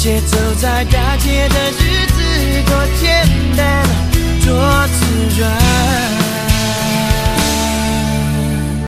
些走在大街的日子多简单，多自然。